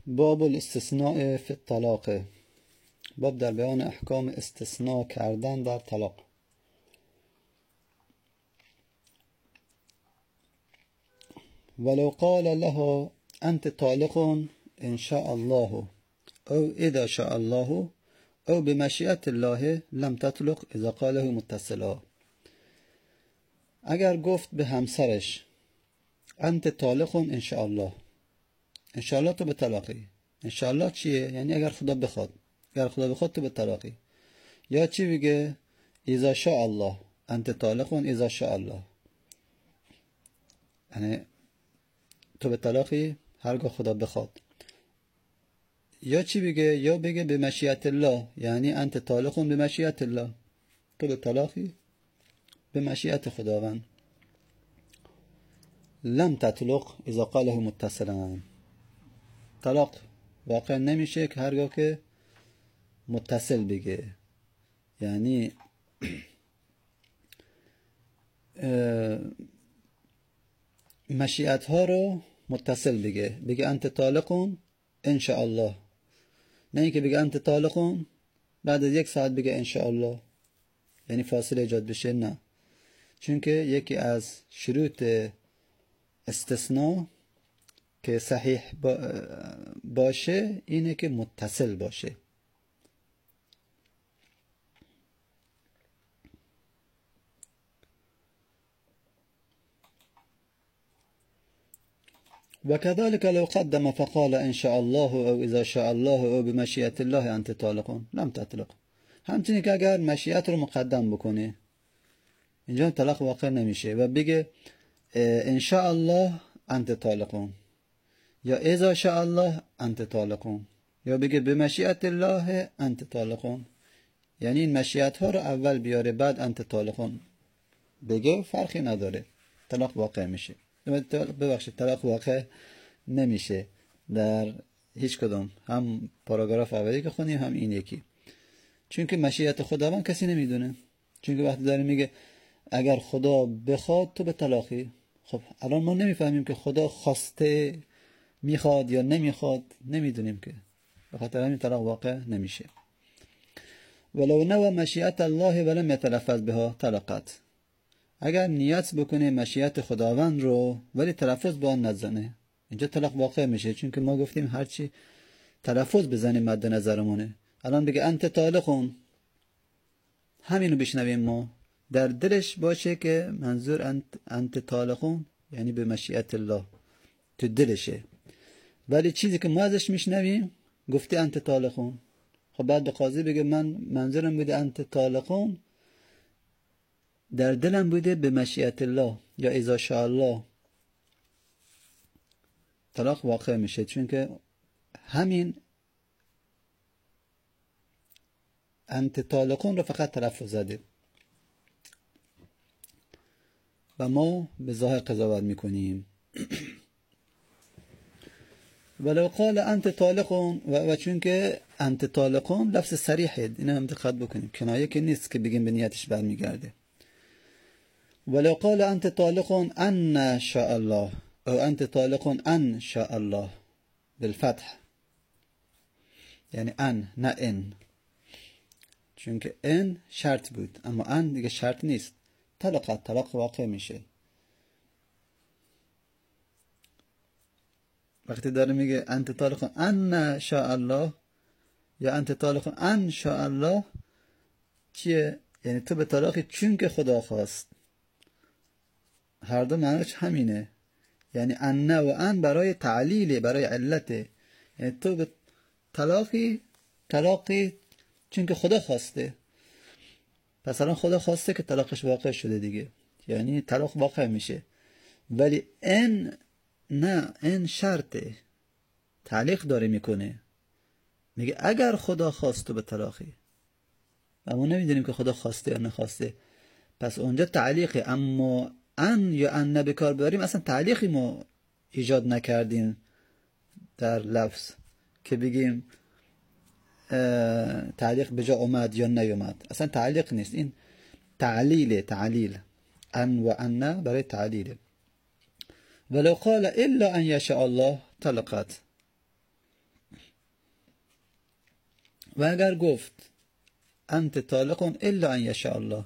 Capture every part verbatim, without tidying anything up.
باب الاستثناء فی الطلاق. باب در بیان احکام استثناء کردن در طلاق. ولو قال لها انت طالق ان شاء الله او اذا شاء الله او بمشیئت الله لم تطلق اذا قاله متصلا. اگر گفت به همسرش انت طالق ان شاء الله، ان شاء الله تو به طلاقی. ان شاء الله چیه؟ یعنی اگر خدا بخواد، اگر خدا بخواد تو به طلاقی. یا چی بگه؟ اذا شاء الله انت طالق اذا شاء الله، یعنی تو به طلاقی هرگاه خدا بخواد. یا چی بگه؟ یا بگه به مشیت الله، یعنی انت طالق به مشیت الله، تو به طلاقی به مشیت خداوند. لم تطلق اذا قاله متصلا، طلاق واقع نمیشه که هرگاه که متصل بگه، یعنی مشیت ها رو متصل بگه، بگه انت طالق ان شاء الله، نه اینکه بگه انت طالق بعد از یک ساعت بگه ان شاء الله، یعنی فاصله ایجاد بشه. نه، چون که یکی از شروط استثناء که صحیح باشه اینه که متصل باشه. وكذلك لو قدم فقال ان شاء الله او اذا شاء الله او بمشیئت الله انت طالق لم تطلق. همچنین که اگر مشیئت رو مقدم بکنه اینجا طلاق واقع نمیشه و بگه ان شاء الله انت طالق، یا اذا شاء الله انت طالق، یا بگه بمشیئت الله انت طالق، یعنی این مشیئت ها رو اول بیاره بعد انت طالق بگه، فرقی نداره، طلاق واقع میشه. ببخشید طلاق واقع نمیشه در هیچ کدوم، هم پاراگراف اولی که خونیم هم این یکی، چون که مشیئت خداوند کسی نمیدونه. چون که وقتی داره میگه اگر خدا بخواد تو به طلاقی، خب الان ما نمیفهمیم که خدا خواسته میخواد یا نمیخواد، نمیدونیم که، به خاطر همین طلاق واقع نمیشه. ولو نوى مشیئت الله ولم يتلفظ بها طلقت. اگر نیت بکنه مشیئت خداوند رو ولی تلفظ با آن نزنه، اینجا طلاق واقع میشه، چون که ما گفتیم هرچی تلفظ بزنیم مد نظرمونه. الان بگه انت طالق، همینو بشنویم ما، در دلش باشه که منظور انت, انت طالق یعنی به مشیئت الله، تو دلشه، ولی چیزی که ما ازش میشنویم گفته انت طالق. خب بعد به قاضی بگه من منظورم بوده انت طالق، در دلم بوده به مشیئت الله یا اذا شاء الله، طلاق واقع میشه، چون که همین انت طالقون رو فقط تلفظ زده و ما به ظاهر قضاوت میکنیم. ولو قال انت طالقون، و چون که انت طالقون لفظ صریحه، اینو هم دقت بکنیم، کنایه که نیست که بگیم به نیتش برمیگرده. ولو قال انت طالق ان شاء الله او انت طالق ان شاء الله بالفتح، یعنی ان نه ان، چون که ان شرط بود اما ان دیگه شرط نیست، طلاق طلاق واقع میشه. وقتی داره میگه انت طالق ان شاء الله یا انت طالق ان شاء الله چیه؟ یعنی تو به طلاقی چون که خدا خواست. هر دو معنیش همینه، یعنی ان و ان برای تعلیل، برای علته، یعنی تو به طلاقی طلاقی چون که خدا خواسته. پس الان خدا خواسته که طلاقش واقع شده دیگه، یعنی طلاق واقع میشه. ولی ان نه، این شرطه، تعلیق داره میکنه، میگه اگر خدا خواست تو به طلاقی، و ما نمیدونیم که خدا خواسته یا نخواسته، پس اونجا تعلیقه. اما ان یا ان بکار ببریم اصلا تعلیقی ما ایجاد نکردیم در لفظ که بگیم تعلیق به جا اومد یا نیومد، اصلا تعلیق نیست، این تعلیله، تعلیل. ان و ان برای تعلیله. ولو قال الا ان یشاء الله طلقت، و اگر گفت انت طالق الا ان یشاء الله،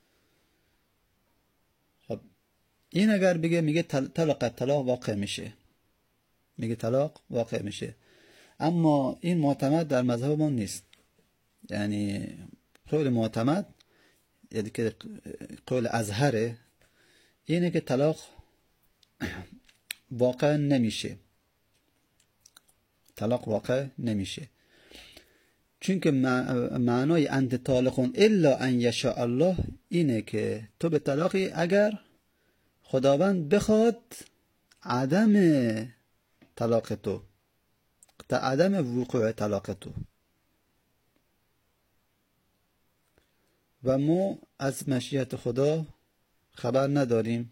خب این اگر بگه میگه طلاق طلاق واقع میشه، میگه طلاق واقع میشه. اما این معتمد در مذهب ما نیست. یعنی قول معتمد، یعنی که قول ازهره، اینه که طلاق واقع نمیشه، طلاق واقع نمیشه. چون که معنای انت طالق الا ان یشاء الله اینه که تو به طلاقی اگر خداوند بخواد عدم طلاق تو، عدم وقوع طلاق تو. و ما از مشیت خدا خبر نداریم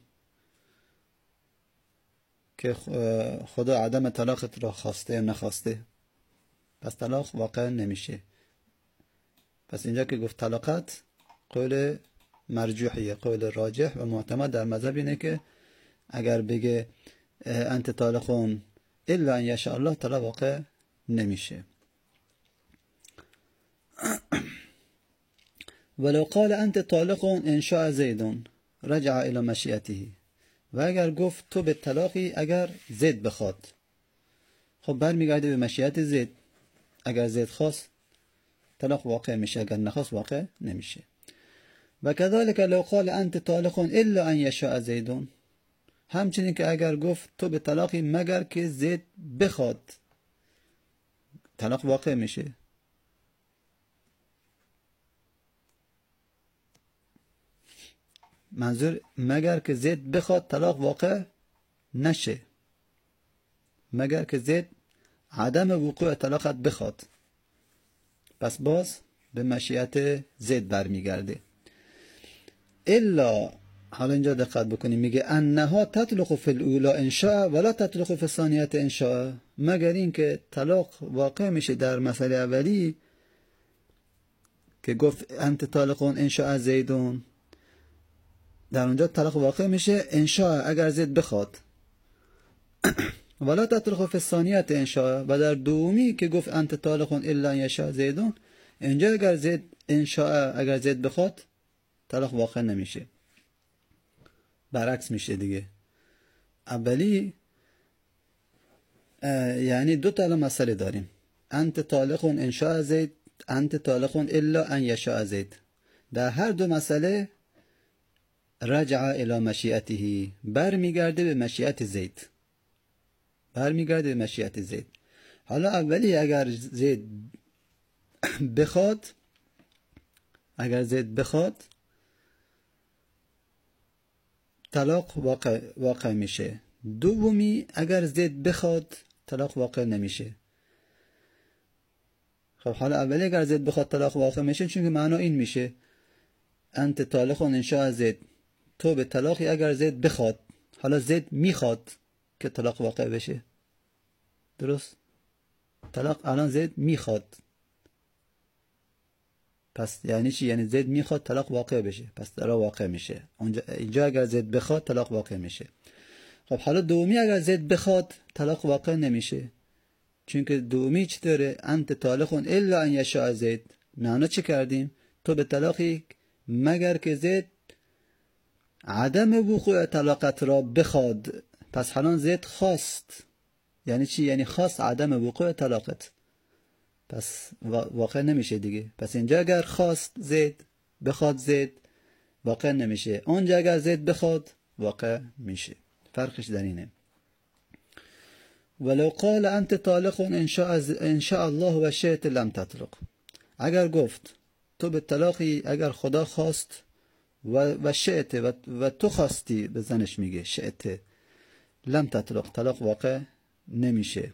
که خدا عدم طلاقت را خواسته یا نخواسته، پس طلاق واقع نمیشه. پس اینجا که گفت طلاقت، قول مرجوحیه، قول راجح و معتمد در مذهب اینه که اگر بگه انت طالقون الا ان یشاء الله، طلاق واقع نمیشه. ولو قال انت طالق ان شاء زید رجع الى مشیته، و اگر گفت تو به طلاقی اگر زید بخواد، خب برمیگرده به مشیت زید. اگر زید خواست طلاق واقع میشه، اگر نخواست واقع نمیشه. و كذلك لو قال انت طالق الا ان یشاء زید، همچنین که اگر گفت تو به طلاقی مگر که زید بخواد، طلاق واقع میشه. منظور مگر که زید بخواد طلاق واقع نشه، مگر که زید عدم وقوع طلاقت بخواد، پس باز به مشیت زید برمیگرده. الا، حالا اینجا دقت بکنیم، میگه انها تطلق فی الاولا ان شاء ولا تطلق فی الثانیه ان شاء، مگر این که طلاق واقع میشه در مسئله اولی که گفت انت طالق ان شاء زیدون، در اونجا طلاق واقع میشه ان شاء اگر زید بخواد، ولا تطلق فی الثانیه ان شاء، و در دومی که گفت انت طالق الا ان یشاء زیدون، اینجا اگر زید ان شاء اگر زید بخواد طلاق واقع نمیشه، برعکس میشه دیگه. اولی یعنی دو تا مسئله داریم، انت طالق ان شاء زید، انت طالق الا ان یشاء زید. در هر دو مسئله رجع الى مشیته، برمیگرده به مشیت زید، برمیگرده به مشیت زید. حالا اولی اگر زید بخواد، اگر زید بخواد طلاق واقع, واقع میشه. دومی اگر زید بخواد طلاق واقع نمیشه. خب حالا اولی اگر زید بخواد طلاق واقع میشه، چون که معنا این میشه انت طالق ان شاء زید، تو به طلاقی اگر زید بخواد. حالا زید میخواد که طلاق واقع بشه، درست؟ طلاق الان زید میخواد، پس یعنی چی؟ یعنی زید میخواد طلاق واقع بشه، پس طلاق واقع میشه. اونجا اینجا اگر زید بخواد طلاق واقع میشه. خب حالا دومی اگر زید بخواد طلاق واقع نمیشه، چون که دومی چی داره؟ انت طالق الا ان یشاء زید. معنا چی کردیم؟ تو به طلاقی مگر که زید عدم وقوع طلاقت را بخواد. پس حالا زید خواست، یعنی چی؟ یعنی خواست عدم وقوع طلاقت، پس واقع نمیشه دیگه. پس اینجا اگر خواست زید بخواد زید واقع نمیشه، اونجا اگر زید بخواد واقع میشه. فرقش در اینه. ولو قال انت طالق ان شاء ان شاء الله و شئت لم تطلق، اگر گفت تو به طلاقی اگر خدا خواست و و شئت و, و تو خواستی، به زنش میگه شئت، لم تطلق، طلاق واقع نمیشه،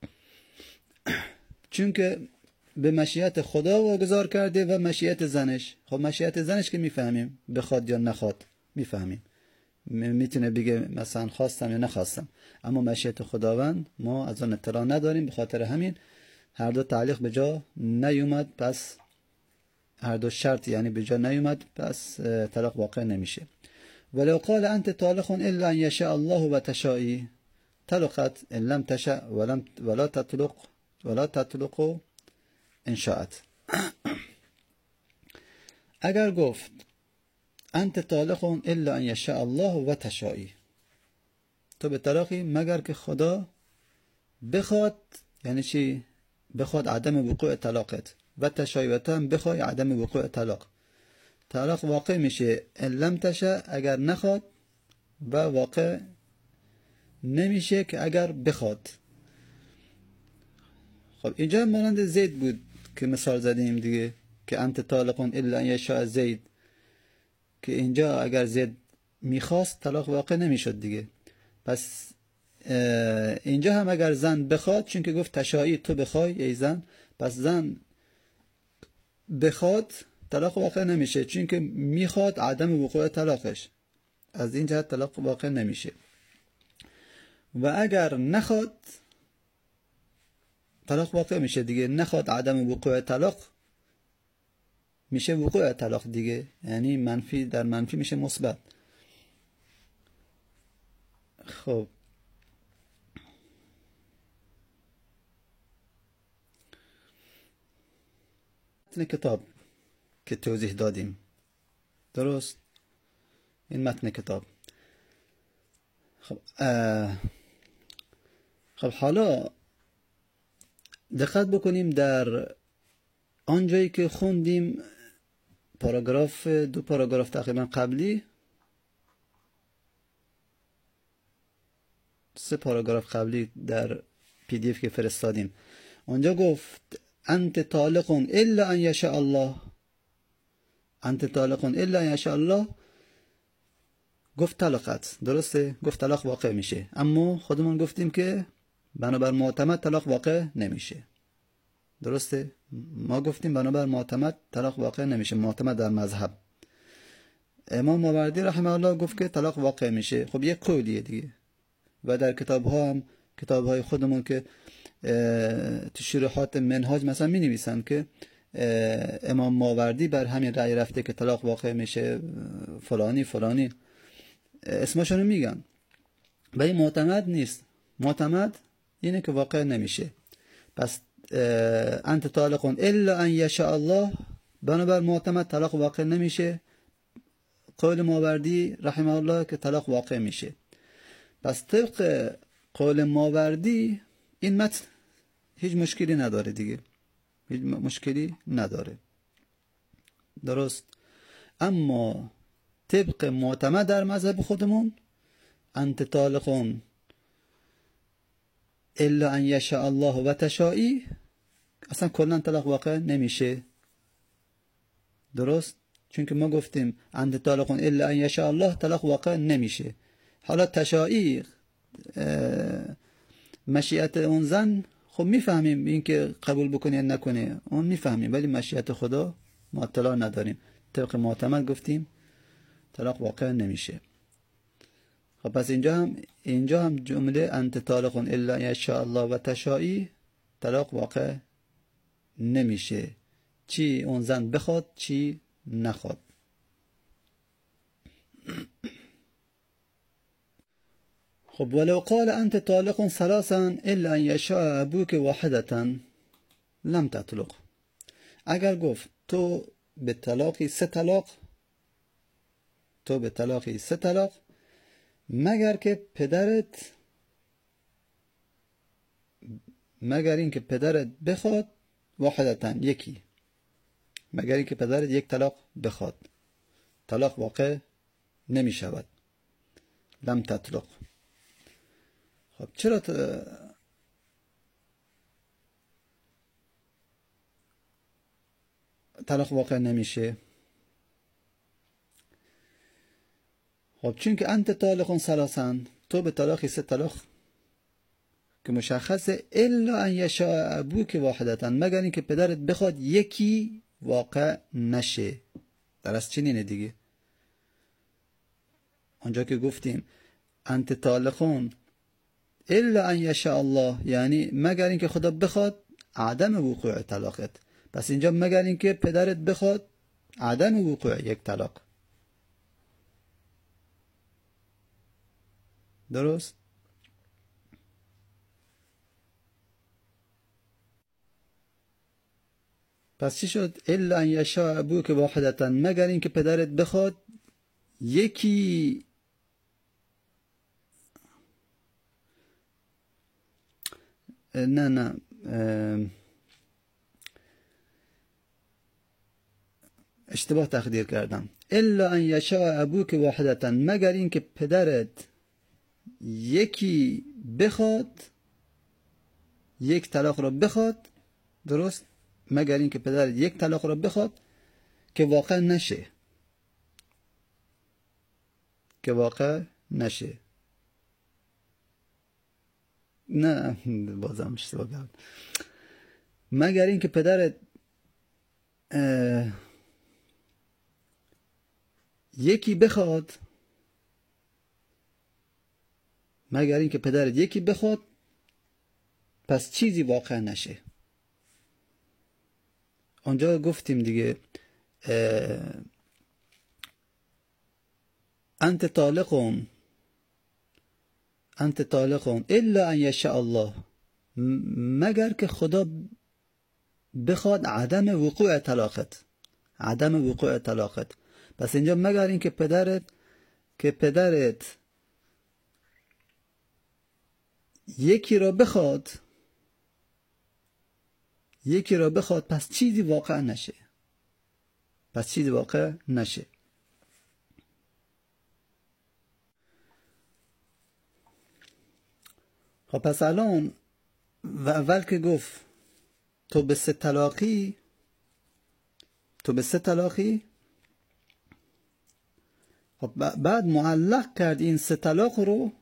چون که به مشیت خدا واگذار کرده و مشیت زنش. خب مشیت زنش که میفهمیم بخواد یا نخواد میفهمیم، میتونه بگه مثلا خواستم یا نخواستم، اما مشیت خداوند ما از آن اطلاع نداریم. به خاطر همین هر دو تعلیق به جا نیومد، پس هر دو شرط یعنی به جا نیومد، پس طلاق واقع نمیشه. ولو قال انت طالق الا ان یشاء الله و تشائی طلقت ان لم تشاء ولم ولا تطلق ولا تطلق انشاءت. اگر گفت انت طالق الا ان یشاء الله و تشایی، تو به طلاقی مگر که خدا بخواد. یعنی چی؟ بخواد عدم وقوع طلاقت. و تشایی، و تو هم بخوای عدم وقوع طلاق. طلاق واقع میشه ان لم تشاء اگر نخواد، و واقع نمیشه که اگر بخواد. خب اینجا مانند زید بود که مثال زدیم دیگه، که انت طالق الا ان یشاء زید، که اینجا اگر زید میخواست طلاق واقع نمیشد دیگه. پس اینجا هم اگر زن بخواد، چون که گفت تشایی، تو بخوای ای زن، پس زن بخواد طلاق واقع نمیشه، چون که میخواد عدم وقوع طلاقش، از این جهت طلاق واقع نمیشه. و اگر نخواد طلاق واقع میشه دیگه. نخواد عدم وقوع طلاق میشه وقوع طلاق دیگه، یعنی منفی در منفی میشه مثبت. خب متن کتاب که توضیح دادیم، درست؟ این متن کتاب. خب خب حالا دقت بکنیم در آنجایی که خوندیم، پاراگراف دو پاراگراف تقریبا قبلی، سه پاراگراف قبلی در پی دی اف که فرستادیم، اونجا گفت انت طالق الا ان یشاء الله، انت طالق الا ان یشاء الله، گفت طلاقت، درسته؟ گفت طلاق واقع میشه، اما خودمون گفتیم که بنابر معتمد طلاق واقع نمیشه، درسته؟ ما گفتیم بنابر معتمد طلاق واقع نمیشه، معتمد در مذهب. امام ماوردی رحمه الله گفت که طلاق واقع میشه. خب یک قولیه دیگه. و در کتاب ها هم، کتاب های خودمون که تو شروحات منهاج مثلا می نویسن که امام ماوردی بر همین رأی رفته که طلاق واقع میشه، فلانی فلانی اسمشونو میگن، ولی معتمد نیست. معتمد اینه که واقع نمیشه. پس انت طالق الا ان یشاء الله، بنابر معتمد طلاق واقع نمیشه. قول ماوردی رحمه الله که طلاق واقع میشه. پس طبق قول ماوردی این متن هیچ مشکلی نداره دیگه، هیچ مشکلی نداره، درست؟ اما طبق معتمد در مذهب خودمون، انت طالق الا ان یشاء الله و تشایی، اصلا کلا طلاق واقع نمیشه، درست؟ چون که ما گفتیم انت طالق الا ان یشاء الله، طلاق واقع نمیشه. حالا تشایی، مشیت اون زن، خب میفهمیم این که قبول بکنه یا نکنه، اون میفهمیم، ولی مشیت خدا ما اطلاع نداریم. طبق معتمد گفتیم طلاق واقع نمیشه. خب پس اینجا هم اینجا هم جمله انت طالق الا ان یشاء الله و تشایی، طلاق واقع نمیشه، چی اون زن بخواد چی نخواد. خب ولو قال انت طالق ثلاثا الا ان یشاء ابوک واحدة لم تطلق، اگر گفت تو به طلاقی سه طلاق، تو به طلاقی سه طلاق مگر که پدرت، مگر این که پدرت بخواد، واحدة یکی، مگر این که پدرت یک طلاق بخواد، طلاق واقع نمی شود. لم تطلق. خب چرا ت... طلاق واقع نمیشه؟ خب چون که انت طالق ثلاثا، تو به طلاقی سه طلاق که مشخصه، الا ان یشاء ابوک واحدة، مگر این که پدرت بخواد یکی واقع نشه. درست چنینه دیگه. آنجا که گفتیم انت طالقون الا ان یشاء الله، یعنی مگر این که خدا بخواد عدم وقوع طلاقت. پس اینجا مگر این که پدرت بخواد عدم وقوع یک طلاق، درست؟ پس چی شد؟ الا ان یشاء ابوک واحدتا، مگر اینکه پدرت بخواد یکی. نه نه اشتباه تقدیر کردم. الا ان یشاء ابوک واحدتا، مگر اینکه پدرت یکی بخواد، یک طلاق را بخواد. درست؟ مگر اینکه پدرت یک طلاق را بخواد که واقع نشه، که واقع نشه. نه بازم اشتباه کردم. مگر اینکه پدرت یکی بخواد، مگر اینکه پدرت یکی بخواد پس چیزی واقع نشه. اونجا گفتیم دیگه انت طالقون انت طالقون الا ان یشاء الله، مگر که خدا بخواد عدم وقوع طلاقت، عدم وقوع طلاقت. پس اینجا مگر این که پدرت که پدرت یکی را بخواد، یکی را بخواد پس چیزی واقع نشه، پس چیزی واقع نشه. خب پس الان و اول که گفت تو به سه طلاقی، تو به سه طلاقی، خب بعد معلق کرد این سه طلاق رو،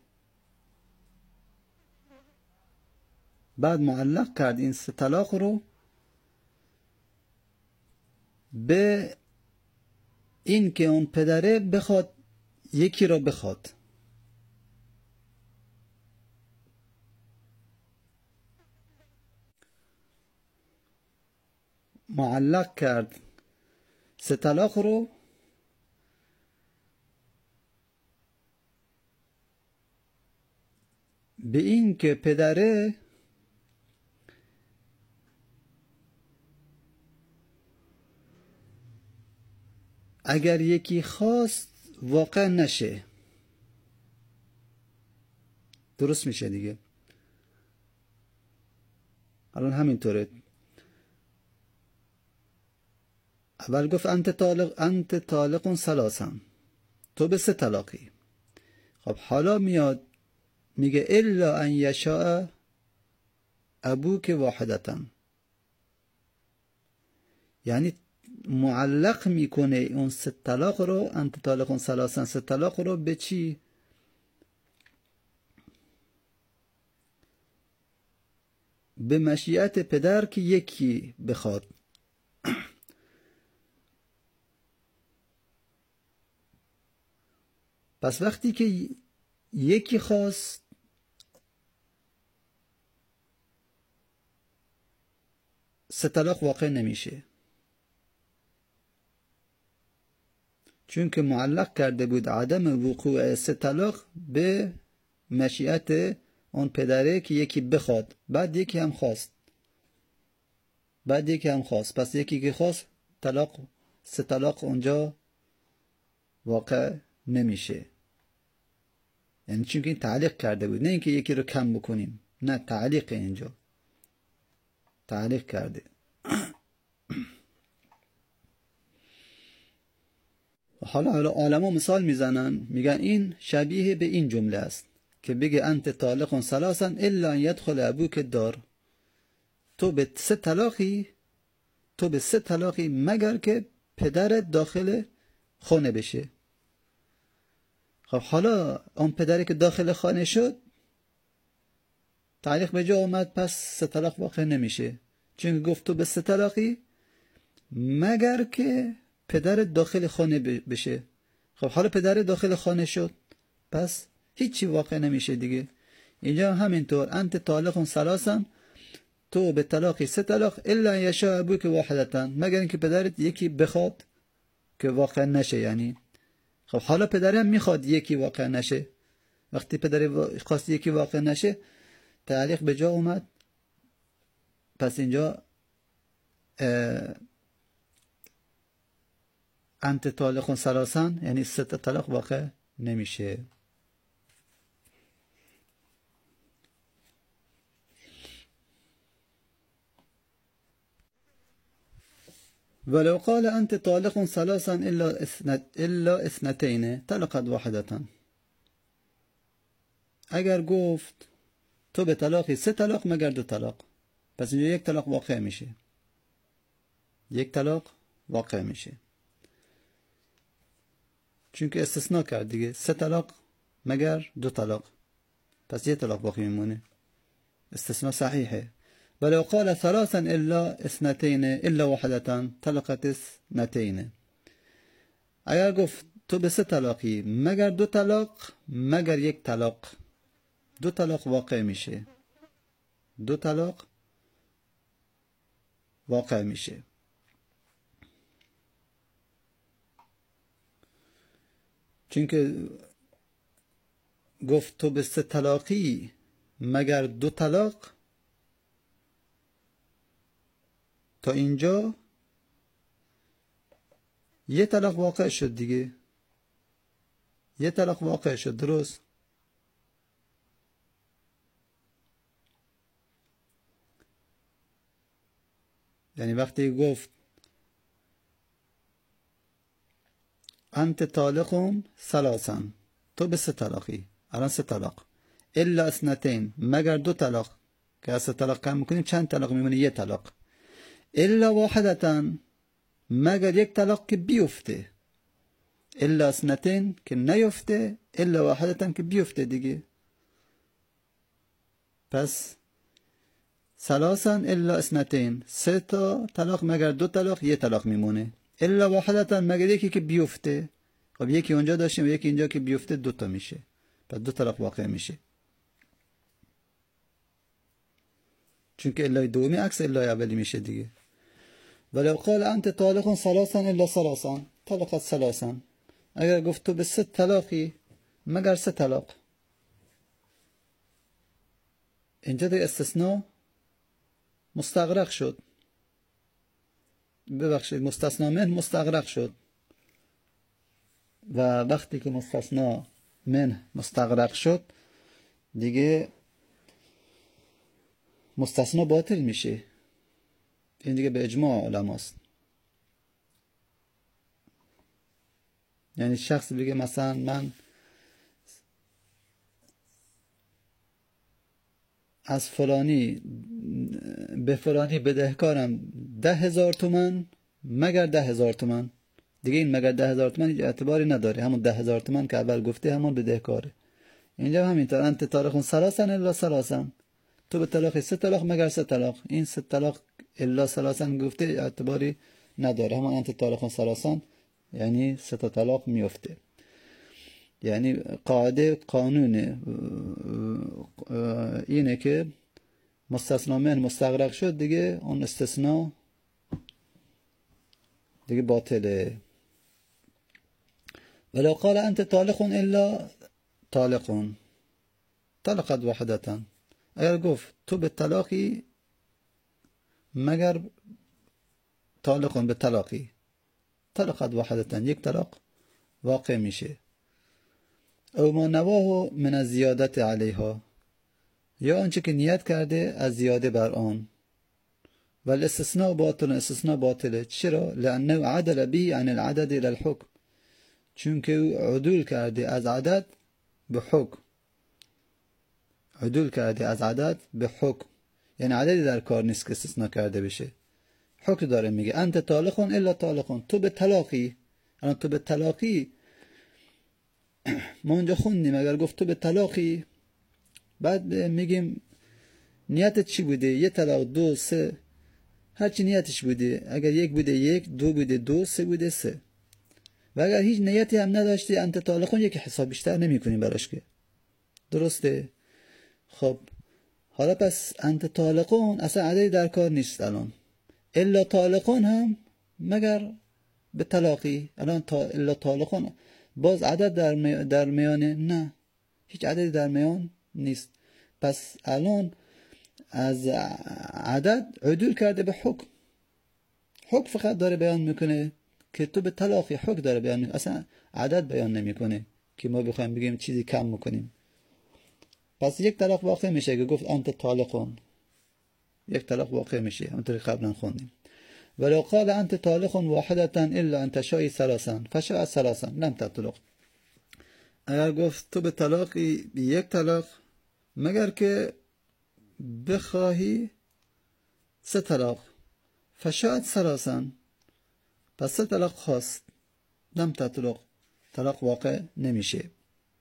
بعد معلق کرد این سه طلاق رو به این که اون پدره بخواد یکی را بخواد. معلق کرد سه طلاق رو به این که پدره اگر یکی خواست واقع نشه. درست میشه دیگه. الان همینطوره. اول گفت انت طالق انت طالق ثلاثا، تو به سه طلاقی. خب حالا میاد میگه الا ان یشاء ابوک واحدتا، یعنی معلق میکنه اون سه طلاق رو، انت طالق ثلاثا، سه طلاق رو به چی؟ به مشیت پدر که یکی بخواد. پس وقتی که یکی خواست سه طلاق واقع نمیشه، چون که معلق کرده بود عدم وقوع سه طلاق به مشیت اون پدره که یکی بخواد، بعد یکی هم خواست، بعد یکی هم خواست، پس یکی که خواست طلاق سه طلاق اونجا واقع نمیشه. یعنی چون که این تعلیق کرده بود، نه اینکه یکی رو کم بکنیم، نه تعلیق، اینجا تعلیق کرده. حالا حالا علما مثال میزنن، میگن این شبیه به این جمله است که بگه انت طالق ثلاثا الا ان يدخل ابوک الدار، تو به سه طلاقی، تو به سه طلاقی مگر که پدرت داخل خانه بشه. خب حالا اون پدری که داخل خانه شد تعلیق به جا اومد، پس سه طلاق واقع نمیشه، چون گفت تو به سه طلاقی مگر که پدر داخل خانه بشه. خب حالا پدر داخل خانه شد پس هیچی واقع نمیشه دیگه. اینجا همینطور انت طالق ثلاثا، تو به طلاقی سه طلاق الا یشاء ابوک واحدتا، مگر اینکه پدرت یکی بخواد که واقع نشه. یعنی خب حالا پدرم میخواد یکی واقع نشه، وقتی پدر خواست یکی واقع نشه تعلیق به جا اومد، پس اینجا انت طالق ثلاثا یعنی سه تا طلاق واقع نمیشه. ولو قال انت طالق ثلاثا الا الا اثنتين طلقت واحدة. اگر گفت تو به طلاقی سه طلاق مگر دو طلاق، پس اینجا یک طلاق واقع میشه، یک طلاق واقع میشه، چون که استثناء کرد دیگه، سه طلاق مگر دو طلاق، پس یک طلاق باقی میمونه، استثناء صحیحه. ولو قال ثلاثا الا اثنتين الا واحدة طلقت اثنتين. اگر گفت تو به سه طلاقی مگر دو طلاق مگر یک طلاق، دو طلاق واقع میشه، دو طلاق واقع میشه. چون که گفت تو به سه طلاقی مگر دو طلاق، تا اینجا یه طلاق واقع شد دیگه، یه طلاق واقع شد، درست؟ یعنی وقتی گفت انت طالق ثلاثا، تو به سه طلاقی، الان سه طلاق، الا اثنتين مگر دو طلاق، که از سه طلاق کم میکنیم چند طلاق میمونه؟ یه طلاق. الا واحدة مگر یک طلاق که بیفته، الا اثنتين که نیفته، الا واحدة که بیفته دیگه. پس ثلاثا الا اثنتين سه تا طلاق مگر دو طلاق یه طلاق میمونه، الا واحدة مگر یکی که بیفته. خب یکی اونجا داشتیم و یکی اینجا که بیفته دو تا میشه، پس دو طلاق واقع میشه، چون که الا دومی عکس الا اولی میشه دیگه. ولو قال انت طالق ثلاثا الا ثلاثا طلقت ثلاثا. اگر گفت تو به سه طلاقی مگر سه طلاق، اینجا دیگه استثناء مستغرق شد، ببخشید مستثنا من مستغرق شد، و وقتی که مستثنا من مستغرق شد دیگه مستثنا باطل میشه. این دیگه به اجماع علماست. یعنی شخص بگه مثلا من از فلانی به فلانی بدهکارم ده هزار تومن مگر ده هزار تومن، دیگه این مگر ده هزار تومن هیچ اعتباری نداره، همون ده هزار تومن که اول گفته همون بدهکاره. اینجا همینطور انت طالق ثلاثا الا ثلاثا، تو به طلاق سه طلاق مگر سه طلاق، این سه طلاق الا ثلاثا گفته اعتباری نداره، همون انت طالق ثلاثا یعنی سه تا طلاق میفته. یعنی قاعده قانون اینه که مستثنا من مستغرق شد دیگه اون استثناء دیگه باطله. ولو قال انت طالق الا طالق طلقت واحدة. اگر گفت تو به طلاقی مگر طالق به طلاقی طلقت واحدة یک طلاق واقع میشه. او ما نواه من الزیادت علیها، یا آنچه که نیت کرده از زیاده بر آن. و الاستثناء باطل، استثناء باطله. چرا؟ لانه عدل به عن العدد الى الحکم، چون که عدول کرده از عدد به حکم، عدول کرده از عدد به حکم، یعنی عددی در کار نیست که استثناء کرده بشه، حکم داره میگه انت طالق الا طالق، تو به طلاقی. الان تو به طلاقی ما اونجا خوندیم، اگر گفت تو به طلاقی بعد میگیم نیتت چی بوده، یه طلاق، دو، سه، هرچی نیتش بوده، اگر یک بوده یک، دو بوده دو، سه بوده سه. و اگر هیچ نیتی هم نداشتی انت طالقون یک حساب بیشتر نمی کنیم براش که، درسته؟ خب حالا پس انت طالقون اصلا عددی در کار نیست الان، الا طالقون هم مگر به طلاقی. الان تا الا طالقون باز عدد در, می... در میانه؟ نه، هیچ عددی در میان نیست. پس الان از عدد عدول کرده به حکم، حکم فقط داره بیان میکنه که تو به طلاقی، حکم داره بیان میکنه، اصلا عدد بیان نمیکنه که ما بخوایم بگیم چیزی کم میکنیم. پس یک طلاق واقع میشه که گفت انت طالقون، یک طلاق واقع میشه همونطوری قبلا خوندیم. ولو قال انت طالق واحدة الا ان تشاء ثلاثا فشاء ثلاثا لم تطلق. اگر گفت تو به طلاقی یک طلاق مگر که بخواهی سه طلاق، فشاء ثلاثا، پس سه طلاق خواست، لم تطلق، طلاق واقع نمیشه.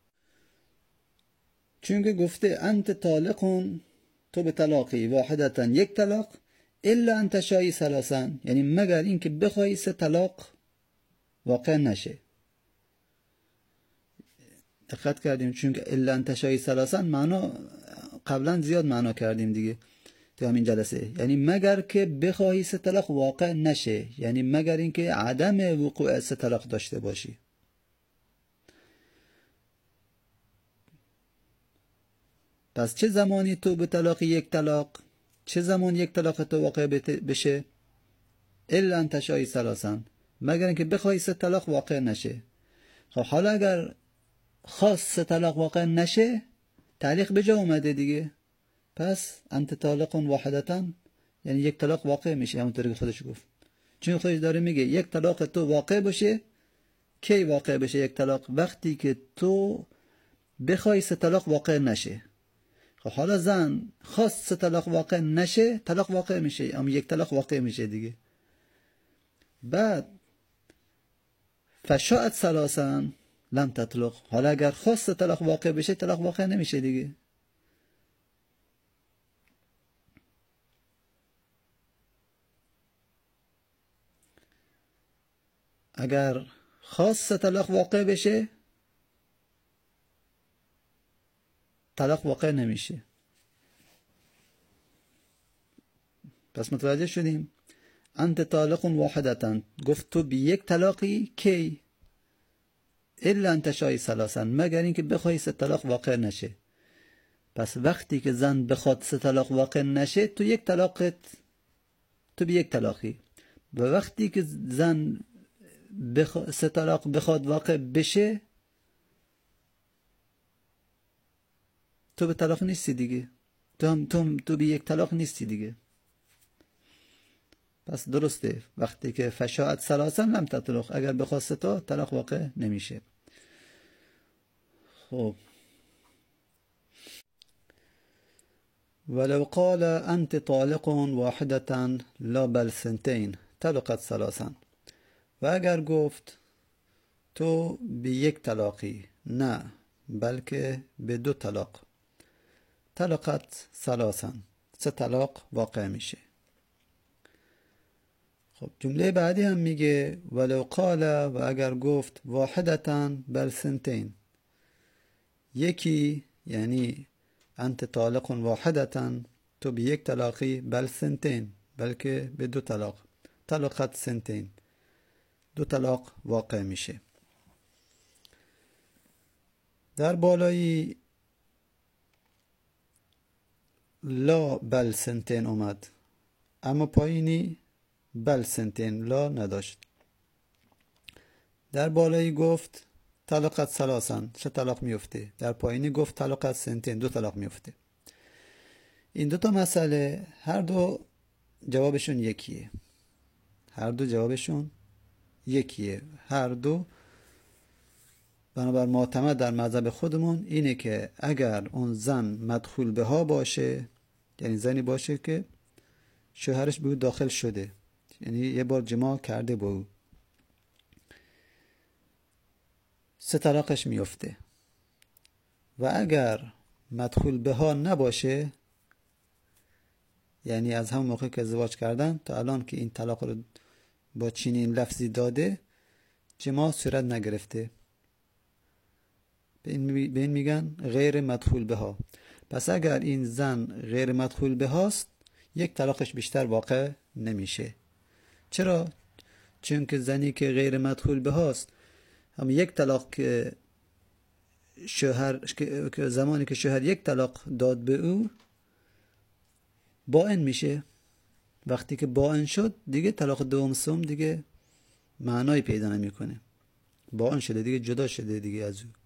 چون که گفته انت طالقون، تو به طلاقی، واحدتا یک طلاق، الا ان تشاء ثلاثا، یعنی مگر اینکه بخوای سه طلاق واقع نشه. دقت کردیم چون که الا ان تشاء ثلاثا معنا قبلا زیاد معنا کردیم دیگه تو همین جلسه، یعنی مگر که بخواهی سه طلاق واقع نشه، یعنی مگر اینکه عدم وقوع سه طلاق داشته باشی. پس چه زمانی تو به طلاق یک طلاق، چه زمان یک طلاق تو واقع بشه؟ الا ان تشاء ثلاثا، مگر اینکه بخوای سه طلاق واقع نشه. خب حالا اگر خواست سه طلاق واقع نشه، تعلیق به جا اومده دیگه، پس انت طالق واحدتا یعنی یک طلاق واقع میشه، همونطوری که خودش گفت. چون خودش داره میگه یک طلاق تو واقع بشه. کی واقع بشه یک طلاق؟ وقتی که تو بخوای سه طلاق واقع نشه. خب حالا زن خواست سه طلاق واقع نشه، طلاق واقع میشه، اما یک طلاق واقع میشه دیگه. بعد فشاءت ثلاثا لم تطلق، حالا اگر خواست طلاق واقع بشه، طلاق واقع نمیشه دیگه. اگر خواست طلاق واقع بشه، طلاق واقع نمیشه. پس متوجه شدیم؟ انت طالق واحدتا، گفت تو بی یک طلاقی کی؟ الا ان تشاء ثلاثا، مگر اینکه بخوای سه طلاق واقع نشه. پس وقتی که زن بخواد سه طلاق واقع نشه، تو یک طلاقت، تو بی یک طلاقی. و وقتی که زن بخ... سه طلاق بخواد واقع بشه، تو به طلاق نیستی دیگه، تو هم تو, تو بی یک طلاق نیستی دیگه. پس درسته وقتی که فشاءت ثلاثا لم تطلق، اگر بخواست تا طلاق واقع نمیشه. خب ولو قال انت طالق واحدة لا بل سنتين طلقت ثلاثا، و اگر گفت تو به یک طلاقی، نه بلکه به دو طلاق، طلقت ثلاثا، سه طلاق واقع میشه. خب جمله بعدی هم میگه ولو قال، و اگر گفت واحدة بل سنتين، یکی یعنی انت طالق واحدة، تو به یک طلاقی، بل سنتين بلکه به دو طلاق، طلقت سنتين، دو طلاق واقع میشه. در بالایی لا بل سنتين اومد، اما پایینی بل سنتين لا نداشت. در بالایی گفت طلقت ثلاثا، سه طلاق میفته. در پایینی گفت طلقت سنتين، دو طلاق میفته. این دو تا مسئله هر دو جوابشون یکیه، هر دو جوابشون یکیه، هر دو بنابر معتمد در مذهب خودمون اینه که اگر اون زن مدخول به ها باشه، یعنی زنی باشه که شوهرش به او داخل شده، یعنی یه بار جماع کرده با او، سه طلاقش میفته. و اگر مدخول به ها نباشه، یعنی از همون موقع که ازدواج کردن تا الان که این طلاق رو با چنین لفظی داده، جماع صورت نگرفته، به این, به این میگن غیر مدخول به ها. پس اگر این زن غیر مدخول به هاست، یک طلاقش بیشتر واقع نمیشه. چرا؟ چون که زنی که غیر مدخول به هاست، هم یک طلاق که شوهر، که زمانی که شوهر یک طلاق داد به او، باین میشه وقتی که باین شد دیگه طلاق دوم سوم دیگه معنایی پیدا نمیکنه. باین شده دیگه، جدا شده دیگه از او.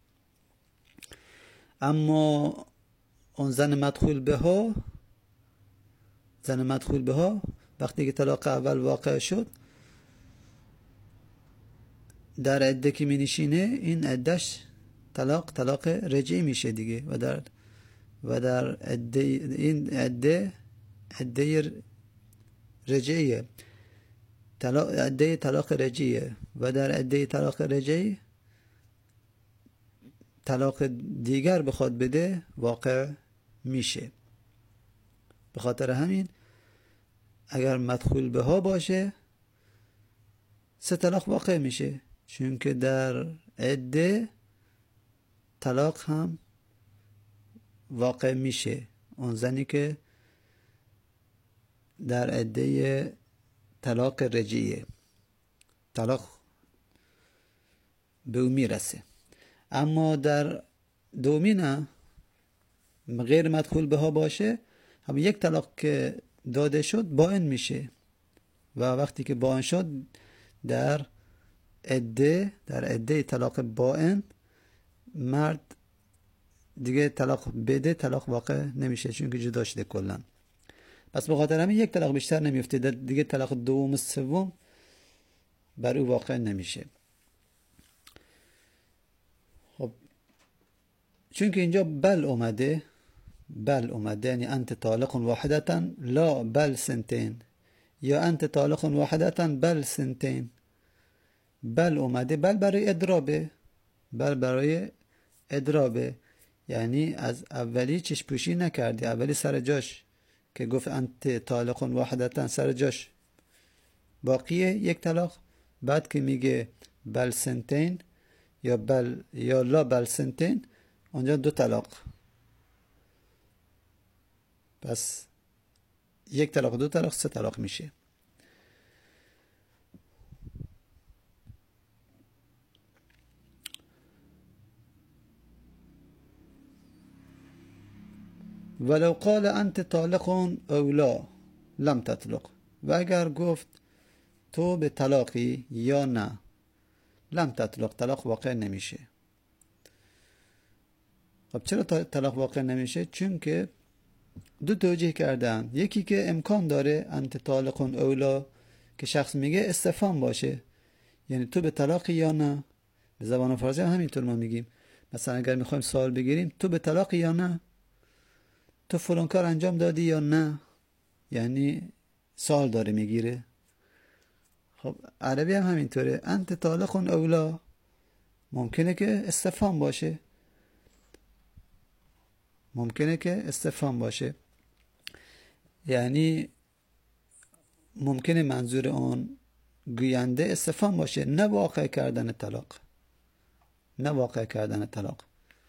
اما اون زن مدخول به ها، زن مدخول به ها وقتی که طلاق اول واقع شد در عده که می نشینه، این عدهش طلاق طلاق رجعی میشه دیگه و در و در عده این عده عده رجعیه، طلاق عده طلاق رجعیه و در عده طلاق رجعی طلاق دیگر بخواد بده واقع میشه. به خاطر همین اگر مدخول به ها باشه سه طلاق واقع میشه، چون که در عده طلاق هم واقع میشه. اون زنی که در عده طلاق رجعیه طلاق به او میرسه. اما در دومی نه، غیر مدخول به ها باشه، هم یک طلاق که داده شد باین میشه و وقتی که باین شد در عده در عده طلاق باین مرد دیگه طلاق بده طلاق واقع نمیشه، چون که جدا شده کلا. پس به خاطر همین یک طلاق بیشتر نمیفته، دیگه طلاق دوم سوم بر او واقع نمیشه. خب چون که اینجا بل اومده، بل اومده یعنی انت طالق واحدتا لا بل سنتین، یا انت طالق واحدتا بل سنتین. بل اومده، بل برای اضرابه، بل برای اضرابه، یعنی از اولی چشم پوشی نکردی، اولی سر جاش که گفت انت طالق واحدتا سر جاش باقیه یک طلاق، بعد که میگه بل سنتین یا بل یا لا بل سنتین اونجا دو طلاق. پس یک طلاق دو طلاق سه طلاق میشه. ولو قال انت طالق او لا لم تطلق، و اگر گفت تو به طلاقی یا نه، لم تطلق طلاق واقع نمیشه. خب چرا طلاق واقع نمیشه؟ چون که دو توجیه کردن. یکی که امکان داره انت طالق او لا که شخص میگه استفهام باشه، یعنی تو به طلاقی یا نه. به زبان فارسی هم همینطور ما میگیم. مثلا اگر میخوایم سوال بگیریم تو به طلاقی یا نه، تو فلان کار انجام دادی یا نه، یعنی سوال داره میگیره. خب عربی هم همینطوره، انت طالق او لا ممکنه که استفهام باشه، ممکنه که استفهام باشه، یعنی ممکنه منظور اون گوینده استفهام باشه، نه واقع کردن طلاق، نه واقع کردن طلاق.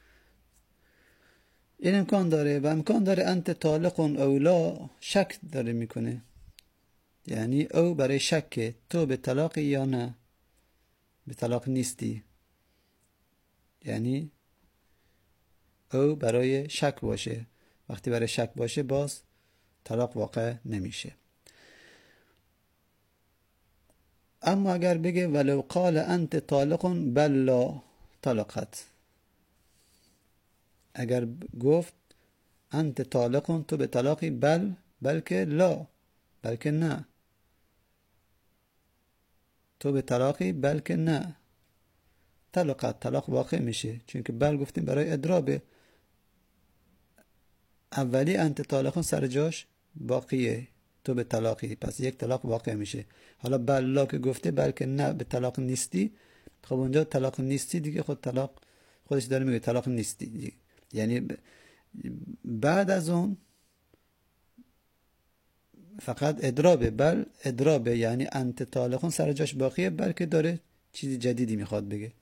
این امکان داره. و امکان داره انت طالق او لا شک داره میکنه، یعنی او برای شک تو به طلاق یا نه، به طلاق نیستی، یعنی او برای شک باشه. وقتی برای شک باشه باز طلاق واقع نمیشه. اما اگر بگه ولو قال انت طالق بل لا طلقت، اگر گفت انت طالق تو به طلاقی، بل بلکه لا بلکه نه، تو به طلاقی بلکه نه، طلقت طلاق واقع میشه. چون که بل گفتیم برای اضرابه، اولی انت طالق سر جاش باقیه، تو به طلاقی، پس یک طلاق واقع میشه. حالا بل لا که گفته بلکه نه به طلاق نیستی، خب اونجا طلاق نیستی دیگه، خود طلاق خودش داره میگه طلاق نیستی دیگه. یعنی بعد از اون فقط اضرابه، بل اضرابه، یعنی انت طالق سر جاش باقیه، بلکه داره چیز جدیدی میخواد بگه.